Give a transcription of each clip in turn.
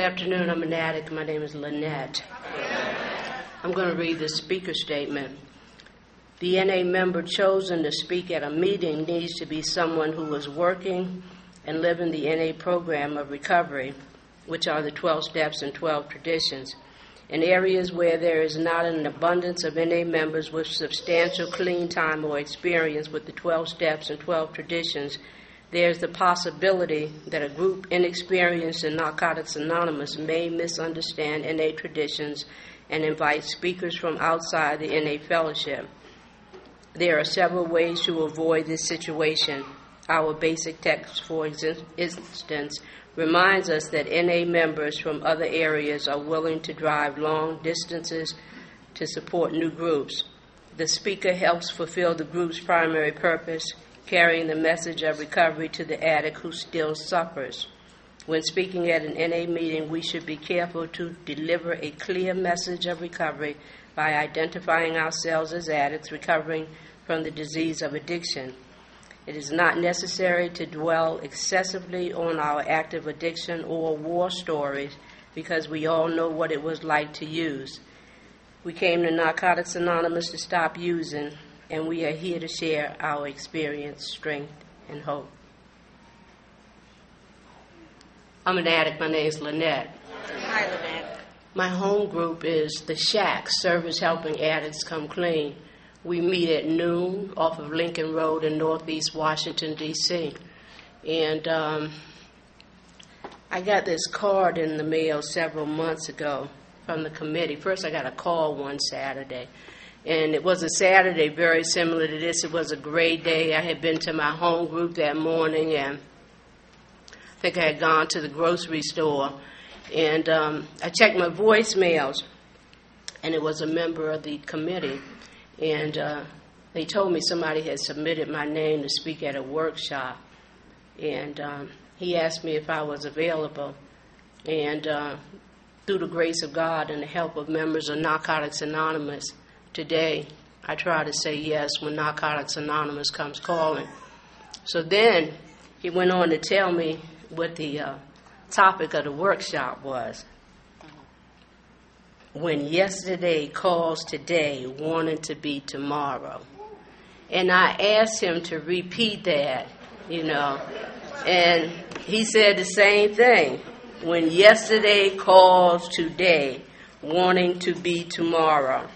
afternoon. I'm an addict. My name is Lynette. I'm going to read the speaker statement. The NA member chosen to speak at a meeting needs to be someone who is working and living the NA program of recovery, which are the 12 steps and 12 traditions. In areas where there is not an abundance of NA members with substantial clean time or experience with the 12 steps and 12 traditions, there's the possibility that a group inexperienced in Narcotics Anonymous may misunderstand NA traditions and invite speakers from outside the NA fellowship. There are several ways to avoid this situation. Our basic text, for instance, reminds us that NA members from other areas are willing to drive long distances to support new groups. The speaker helps fulfill the group's primary purpose, carrying the message of recovery to the addict who still suffers. When speaking at an NA meeting, we should be careful to deliver a clear message of recovery by identifying ourselves as addicts recovering from the disease of addiction. It is not necessary to dwell excessively on our active addiction or war stories because we all know what it was like to use. We came to Narcotics Anonymous to stop using, and we are here to share our experience, strength, and hope. I'm an addict. My name is Lynette. Hi, Lynette. My home group is the Shack, Service Helping Addicts Come Clean. We meet at noon off of Lincoln Road in Northeast Washington, D.C. And I got this card in the mail several months ago from the committee. First, I got a call one Saturday. And it was a Saturday very similar to this. It was a great day. I had been to my home group that morning, and I think I had gone to the grocery store. And I checked my voicemails, and it was a member of the committee. And they told me somebody had submitted my name to speak at a workshop. And he asked me if I was available. And through the grace of God and the help of members of Narcotics Anonymous, today I try to say yes when Narcotics Anonymous comes calling. So then he went on to tell me what the topic of the workshop was. When yesterday calls today, wanting to be tomorrow. And I asked him to repeat that, and he said the same thing. When yesterday calls today, wanting to be tomorrow.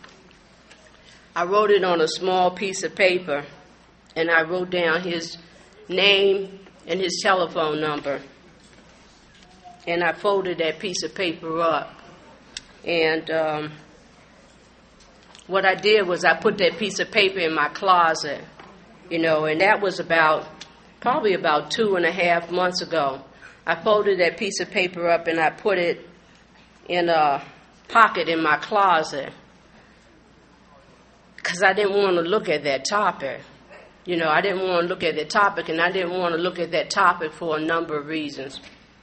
I wrote it on a small piece of paper, and I wrote down his name and his telephone number. And I folded that piece of paper up. And what I did was I put that piece of paper in my closet, and that was probably about 2.5 months ago. I folded that piece of paper up and I put it in a pocket in my closet because I didn't want to look at that topic. I didn't want to look at that topic, and I didn't want to look at that topic for a number of reasons.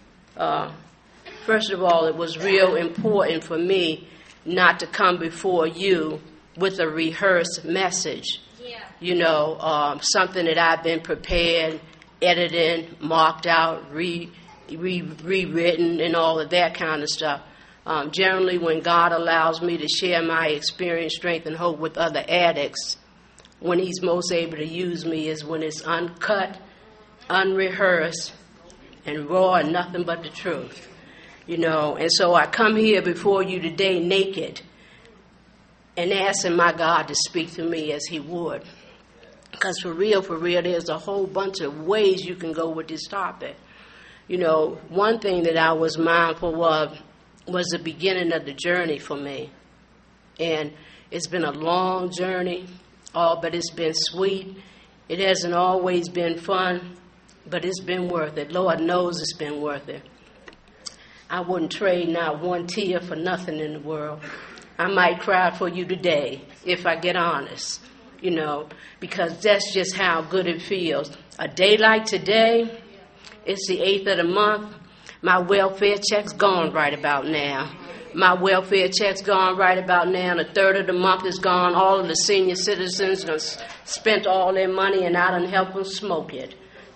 First of all, it was real important for me not to come before you with a rehearsed message. Yeah. Something that I've been prepared, edited, marked out, rewritten, and all of that kind of stuff. Generally, when God allows me to share my experience, strength, and hope with other addicts, when He's most able to use me is when it's uncut, unrehearsed, and raw and nothing but the truth. And so I come here before you today naked and asking my God to speak to me as He would. Because for real, there's a whole bunch of ways you can go with this topic. One thing that I was mindful of was the beginning of the journey for me. And it's been a long journey, but it's been sweet. It hasn't always been fun, but it's been worth it. Lord knows it's been worth it. I wouldn't trade not one tear for nothing in the world. I might cry for you today if I get honest, because that's just how good it feels. A day like today, it's the 8th of the month. My welfare check's gone right about now. My welfare check's gone right about now. The 3rd of the month is gone. All of the senior citizens have spent all their money, and I done helped them smoke it.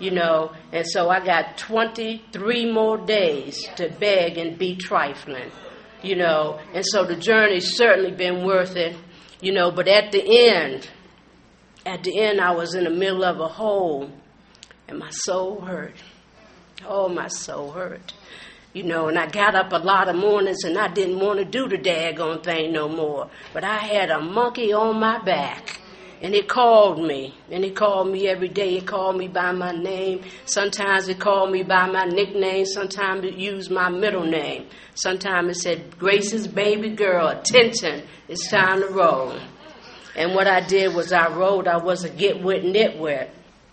And so I got 23 more days to beg and be trifling, and so the journey's certainly been worth it, but at the end, I was in the middle of a hole, and my soul hurt. Oh, my soul hurt. And I got up a lot of mornings, and I didn't want to do the daggone thing no more. But I had a monkey on my back, and it called me. And it called me every day. It called me by my name. Sometimes it called me by my nickname. Sometimes it used my middle name. Sometimes it said, Grace's baby girl, attention, it's time to roll. And what I did was I rolled. I was a get wet, nitwit.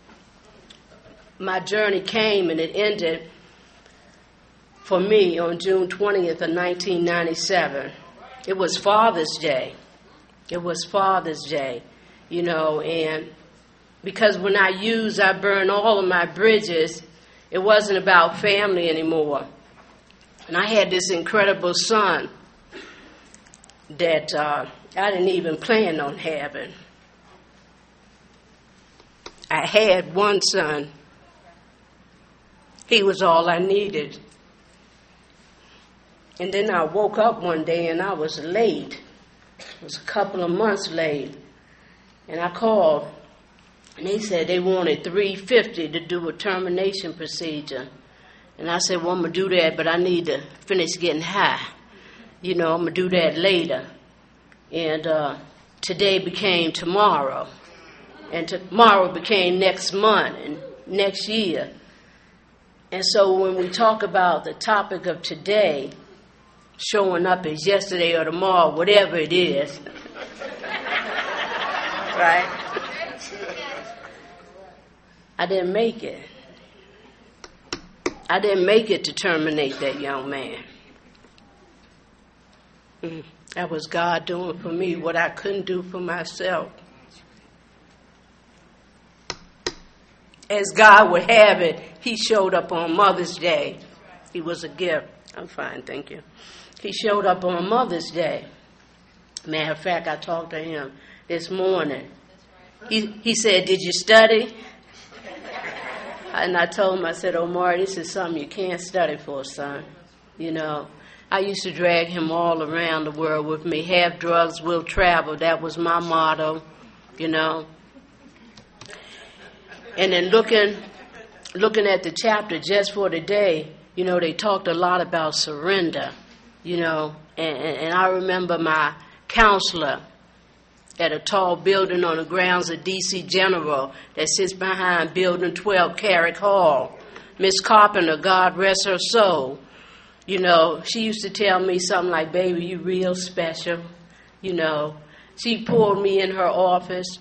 My journey came and it ended for me on June 20th of 1997. It was Father's Day. It was Father's Day, and because when I burn all of my bridges, it wasn't about family anymore. And I had this incredible son that I didn't even plan on having. I had one son. He was all I needed. And then I woke up one day and I was late. It was a couple of months late. And I called and they said they wanted $350 to do a termination procedure. And I said, well, I'm going to do that, but I need to finish getting high. I'm going to do that later. And today became tomorrow. And tomorrow became next month and next year. And so when we talk about the topic of today, showing up as yesterday or tomorrow, whatever it is, right? I didn't make it. I didn't make it to terminate that young man. That was God doing for me what I couldn't do for myself. As God would have it, he showed up on Mother's Day. He was a gift. I'm fine, thank you. He showed up on Mother's Day. Matter of fact, I talked to him this morning. He said, did you study? And I told him, I said, Omar, this is something you can't study for, son. I used to drag him all around the world with me. Have drugs, will travel. That was my motto, And then looking at the chapter just for today, they talked a lot about surrender, and I remember my counselor at a tall building on the grounds of D.C. General that sits behind Building 12, Carrick Hall. Miss Carpenter, God rest her soul. She used to tell me something like, baby, you real special. She pulled me in her office.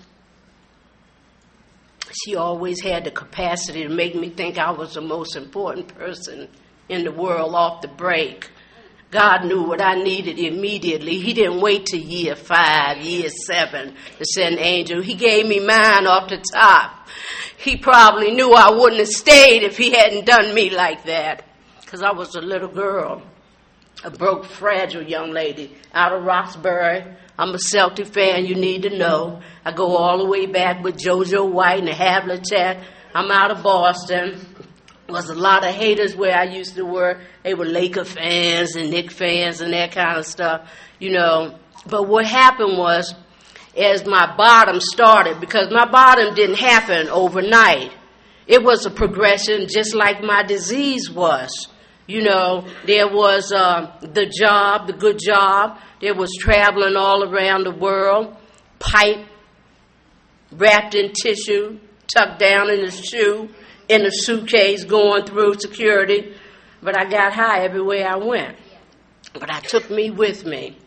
She always had the capacity to make me think I was the most important person in the world off the break. God knew what I needed immediately. He didn't wait till year 5, year 7 to send an angel. He gave me mine off the top. He probably knew I wouldn't have stayed if he hadn't done me like that, because I was a little girl, a broke, fragile young lady out of Roxbury. I'm a Celtic fan, you need to know. I go all the way back with JoJo White and Havlicek. I'm out of Boston. There was a lot of haters where I used to work. They were Laker fans and Knicks fans and that kind of stuff, But what happened was, as my bottom started, because my bottom didn't happen overnight. It was a progression just like my disease was. There was the job, the good job. There was traveling all around the world, pipe wrapped in tissue, tucked down in the shoe, in a suitcase going through security. But I got high everywhere I went. But I took me with me.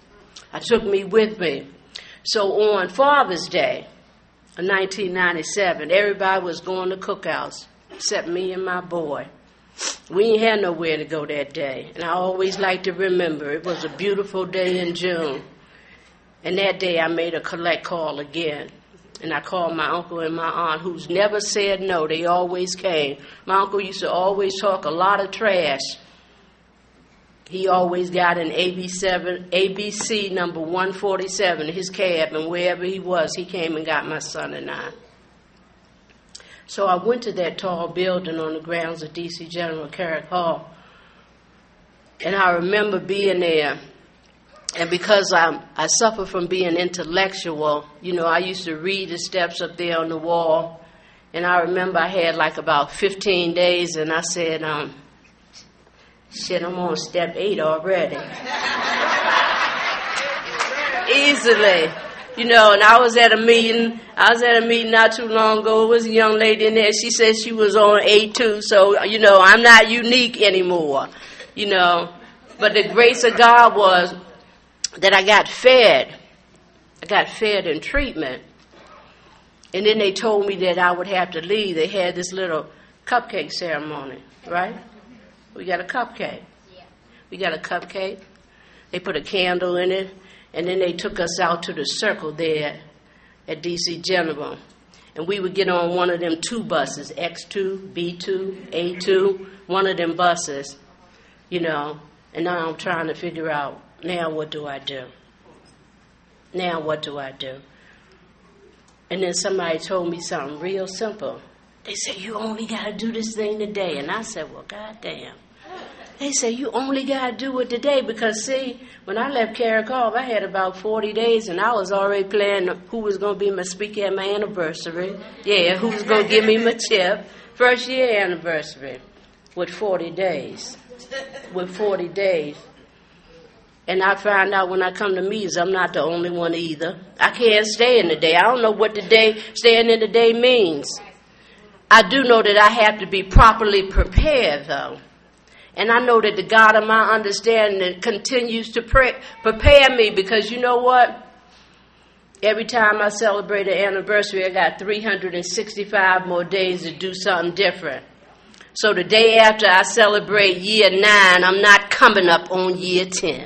So on Father's Day of 1997, everybody was going to cookouts except me and my boy. We ain't had nowhere to go that day. And I always like to remember it was a beautiful day in June. And that day I made a collect call again. And I called my uncle and my aunt, who's never said no. They always came. My uncle used to always talk a lot of trash. He always got an ABC number 147 in his cab, and wherever he was, he came and got my son and I. So I went to that tall building on the grounds of D.C. General Carrick Hall. And I remember being there. And because I suffer from being intellectual, I used to read the steps up there on the wall. And I remember I had like about 15 days, and I said, shit, I'm on step 8 already. Easily. And I was at a meeting not too long ago. It was a young lady in there. She said she was on 8 too. So, I'm not unique anymore, But the grace of God was that I got fed. I got fed in treatment. And then they told me that I would have to leave. They had this little cupcake ceremony, right? We got a cupcake. We got a cupcake. They put a candle in it. And then they took us out to the circle there at D.C. General. And we would get on one of them 2 buses, X2, B2, A2, one of them buses, And now I'm trying to figure out, now what do I do? Now what do I do? And then somebody told me something real simple. They said, you only got to do this thing today. And I said, well, goddamn. They said, you only got to do it today because, see, when I left Carrick Hall, I had about 40 days, and I was already planning who was going to be my speaker at my anniversary. Yeah, who was going to give me my chip. First year anniversary with 40 days. With 40 days. And I found out when I come to meetings, I'm not the only one either. I can't stay in the day. I don't know what staying in the day means. I do know that I have to be properly prepared, though. And I know that the God of my understanding continues to prepare me because you know what? Every time I celebrate an anniversary, I got 365 more days to do something different. So the day after I celebrate year 9, I'm not coming up on year 10.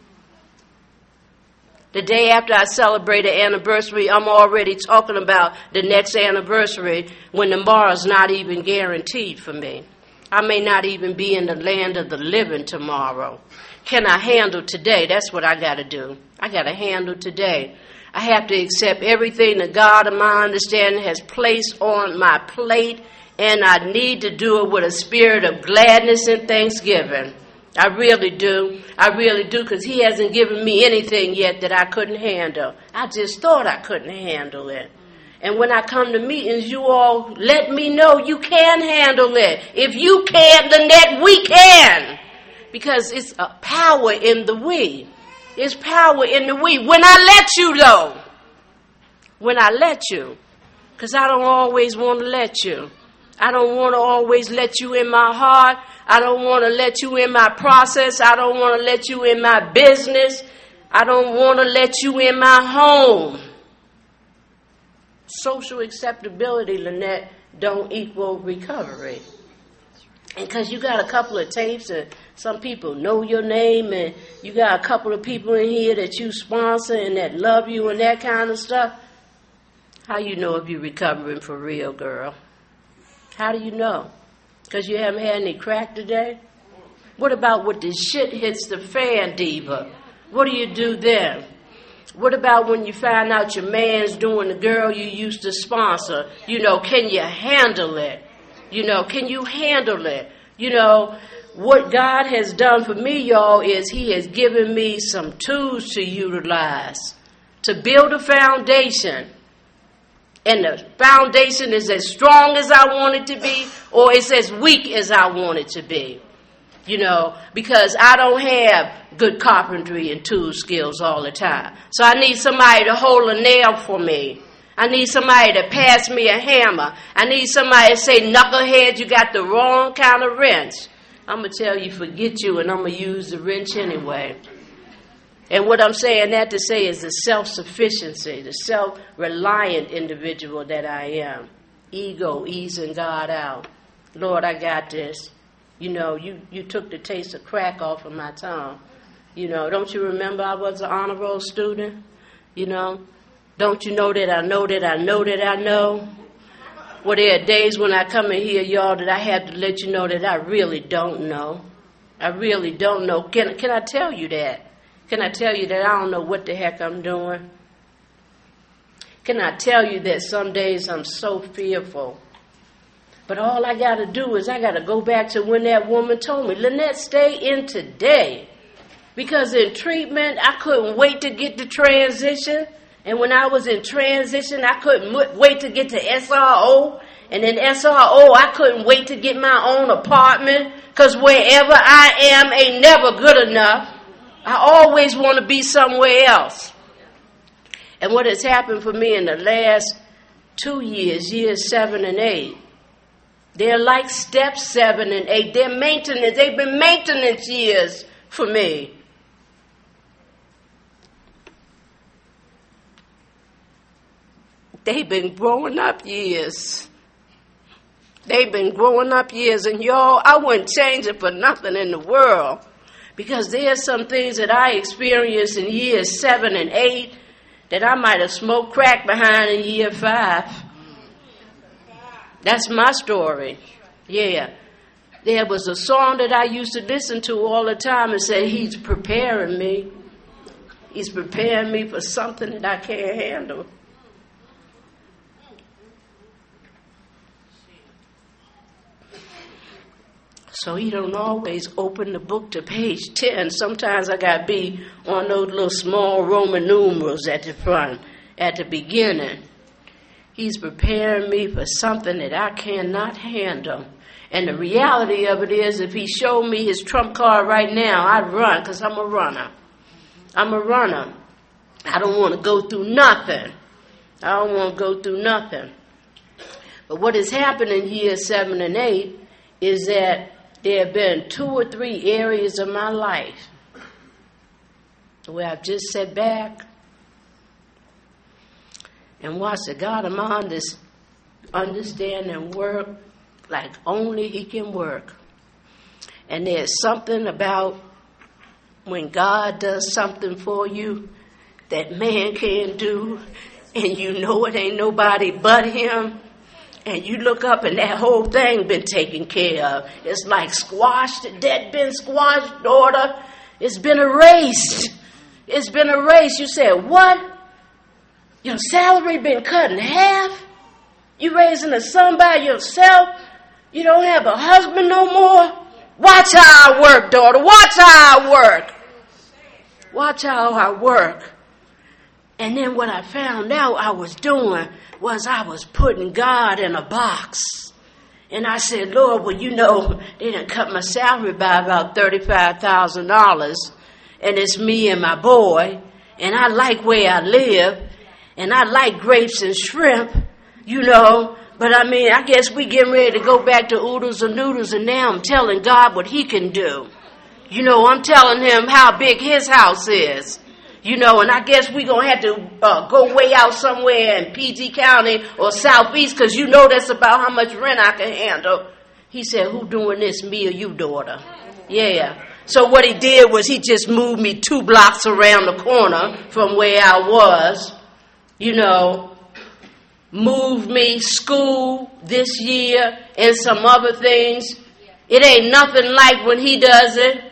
The day after I celebrate an anniversary, I'm already talking about the next anniversary when tomorrow's not even guaranteed for me. I may not even be in the land of the living tomorrow. Can I handle today? That's what I got to do. I got to handle today. I have to accept everything that God of my understanding has placed on my plate, and I need to do it with a spirit of gladness and thanksgiving. I really do. I really do, because he hasn't given me anything yet that I couldn't handle. I just thought I couldn't handle it. And when I come to meetings, you all let me know you can handle it. If you can, Lynette, we can. Because it's a power in the we. It's power in the we. When I let you, though. When I let you. Because I don't always want to let you. I don't want to always let you in my heart. I don't want to let you in my process. I don't want to let you in my business. I don't want to let you in my home. Social acceptability, Lynette, don't equal recovery. And because you got a couple of tapes and some people know your name and you got a couple of people in here that you sponsor and that love you and that kind of stuff, how you know if you're recovering for real, girl? How do you know? Because you haven't had any crack today? What about when the shit hits the fan, diva? What do you do then? What about when you find out your man's doing the girl you used to sponsor? Can you handle it? Can you handle it? What God has done for me, y'all, is he has given me some tools to utilize to build a foundation. And the foundation is as strong as I want it to be, or it's as weak as I want it to be. Because I don't have good carpentry and tool skills all the time. So I need somebody to hold a nail for me. I need somebody to pass me a hammer. I need somebody to say, knucklehead, you got the wrong kind of wrench. I'm going to tell you, forget you, and I'm going to use the wrench anyway. And what I'm saying that to say is the self-sufficiency, the self-reliant individual that I am. Ego, easing God out. Lord, I got this. You took the taste of crack off of my tongue. Don't you remember I was an honor roll student? Don't you know that I know that I know that I know? Well, there are days when I come in here, y'all, that I have to let you know that I really don't know. I really don't know. Can I tell you that? Can I tell you that I don't know what the heck I'm doing? Can I tell you that some days I'm so fearful But all I got to do is I got to go back to when that woman told me, Lynette, stay in today. Because in treatment, I couldn't wait to get to transition. And when I was in transition, I couldn't wait to get to SRO. And in SRO, I couldn't wait to get my own apartment. Because wherever I am ain't never good enough. I always want to be somewhere else. And what has happened for me in the last 2 years, years 7 and 8, they're like steps 7 and 8. They're maintenance. They've been maintenance years for me. They've been growing up years. They've been growing up years. And y'all, I wouldn't change it for nothing in the world. Because there's some things that I experienced in years 7 and 8 that I might have smoked crack behind in year 5. That's my story. Yeah. There was a song that I used to listen to all the time and say, he's preparing me. He's preparing me for something that I can't handle. So he don't always open the book to page 10. Sometimes I got to be on those little small Roman numerals at the front, at the beginning. He's preparing me for something that I cannot handle. And the reality of it is, if he showed me his trump card right now, I'd run, because I'm a runner. I'm a runner. I don't want to go through nothing. I don't want to go through nothing. But what has happened in years 7 and 8 is that there have been 2 or 3 areas of my life where I've just sat back and watched the God of my understanding work like only he can work. And there's something about when God does something for you that man can't do, and you know it ain't nobody but him, and you look up and that whole thing been taken care of. It's like squashed, that been squashed, daughter. It's been erased. It's been erased. You said, what? Your salary been cut in half? You raising a son by yourself? You don't have a husband no more? Watch how I work, daughter. Watch how I work. Watch how I work. And then what I found out I was doing was I was putting God in a box. And I said, Lord, well, you know, they done cut my salary by about $35,000. And it's me and my boy. And I like where I live. And I like grapes and shrimp, you know. But I mean, I guess we getting ready to go back to oodles and noodles. And now I'm telling God what he can do. You know, I'm telling him how big his house is. You know, and I guess we're going to have to go way out somewhere in PG County or Southeast, because you know that's about how much rent I can handle. He said, who doing this, me or you, daughter? Yeah. So what he did was he just moved me 2 blocks around the corner from where I was, you know, moved me school this year and some other things. It ain't nothing like when he does it.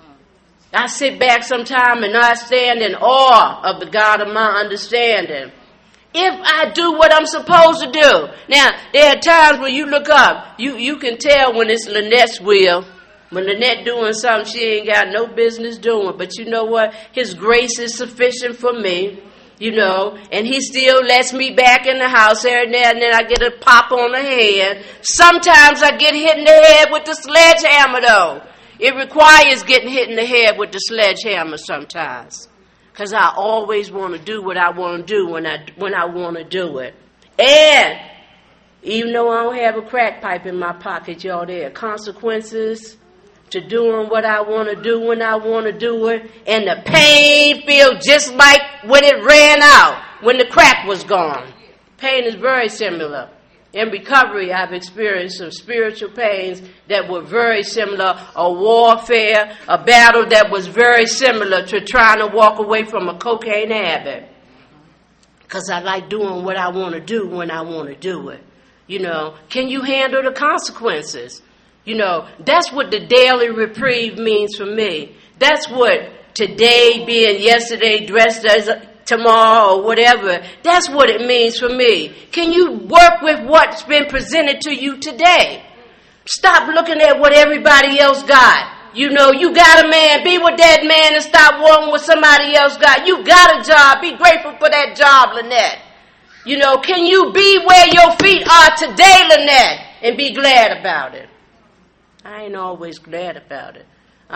I sit back sometime and I stand in awe of the God of my understanding. If I do what I'm supposed to do. Now, there are times when you look up, you can tell when it's Lynette's will. When Lynette doing something she ain't got no business doing. But you know what? His grace is sufficient for me, you know. And he still lets me back in the house every now and then. I get a pop on the head. Sometimes I get hit in the head with the sledgehammer, though. It requires getting hit in the head with the sledgehammer sometimes. Because I always want to do what I want to do when I want to do it. And even though I don't have a crack pipe in my pocket, y'all, there are consequences to doing what I want to do when I want to do it. And the pain feels just like when it ran out, when the crack was gone. Pain is very similar. In recovery, I've experienced some spiritual pains that were very similar, a warfare, a battle that was very similar to trying to walk away from a cocaine habit. Because I like doing what I want to do when I want to do it. You know, can you handle the consequences? You know, that's what the daily reprieve means for me. That's what today being yesterday dressed as tomorrow or whatever. That's what it means for me. Can you work with what's been presented to you today? Stop looking at what everybody else got. You know, you got a man, be with that man and stop wanting what somebody else got. You got a job, be grateful for that job, Lynette. You know, can you be where your feet are today, Lynette, and be glad about it? I ain't always glad about it.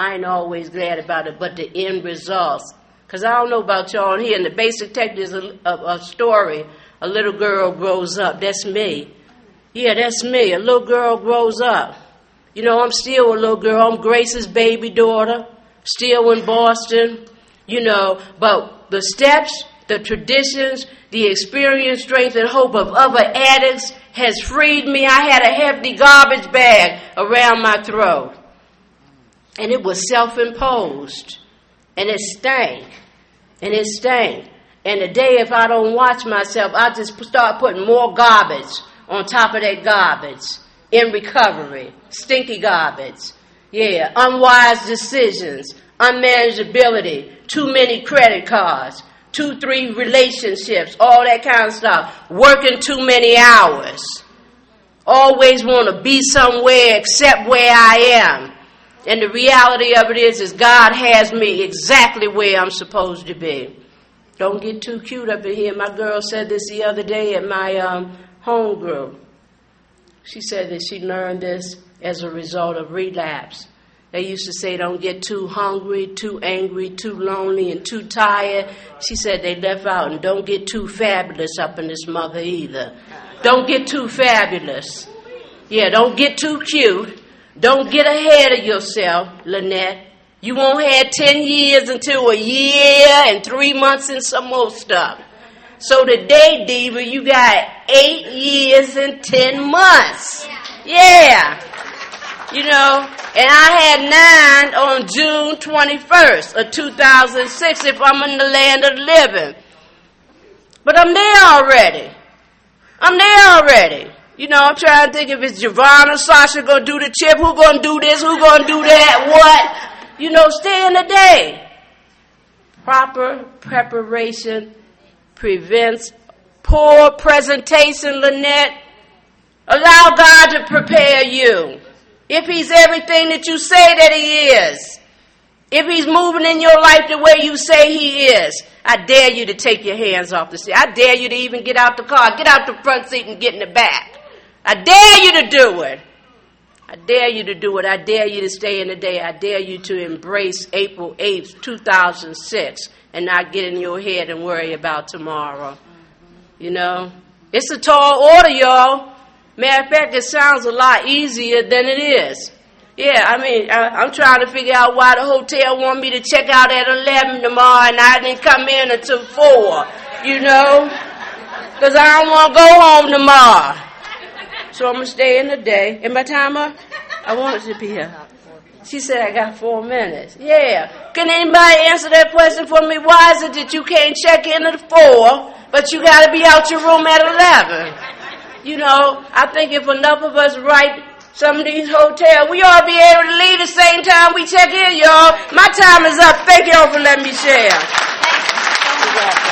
But the end results. Because I don't know about y'all here, in the basic text is a story. A little girl grows up. That's me. Yeah, that's me. A little girl grows up. You know, I'm still a little girl. I'm Grace's baby daughter, still in Boston, you know. But the steps, the traditions, the experience, strength, and hope of other addicts has freed me. I had a hefty garbage bag around my throat. And it was self-imposed. And it stank. And today, if I don't watch myself, I just start putting more garbage on top of that garbage. In recovery, stinky garbage, yeah, unwise decisions, unmanageability, too many credit cards, 2-3 relationships, all that kind of stuff, working too many hours, always want to be somewhere except where I am. And the reality of it is God has me exactly where I'm supposed to be. Don't get too cute up in here. My girl said this the other day at my home group. She said that she learned this as a result of relapse. They used to say, don't get too hungry, too angry, too lonely, and too tired. She said they left out, and don't get too fabulous up in this mother either. Don't get too fabulous. Yeah, don't get too cute. Don't get ahead of yourself, Lynette. You won't have 10 years until a year and 3 months and some more stuff. So today, Diva, you got 8 years and 10 months. Yeah. You know, and I had 9 on June 21st of 2006 if I'm in the land of the living. But I'm there already. You know, I'm trying to think if it's Javon or Sasha going to do the chip, who going to do this, who going to do that, what. You know, stay in the day. Proper preparation prevents poor presentation, Lynette. Allow God to prepare you. If he's everything that you say that he is, if he's moving in your life the way you say he is, I dare you to take your hands off the seat. I dare you to even get out the car, get out the front seat and get in the back. I dare you to do it. I dare you to do it. I dare you to stay in the day. I dare you to embrace April 8th, 2006 and not get in your head and worry about tomorrow. You know, it's a tall order, y'all. Matter of fact, it sounds a lot easier than it is. Yeah, I mean, I'm trying to figure out why the hotel want me to check out at 11 tomorrow and I didn't come in until 4, you know, because I don't want to go home tomorrow. So I'm going to stay in the day. And my time up? I wanted to be here. She said I got 4 minutes. Yeah. Can anybody answer that question for me? Why is it that you can't check in at 4, but you got to be out your room at 11? You know, I think if enough of us write some of these hotels, we ought to be able to leave the same time we check in, y'all. My time is up. Thank y'all for letting me share.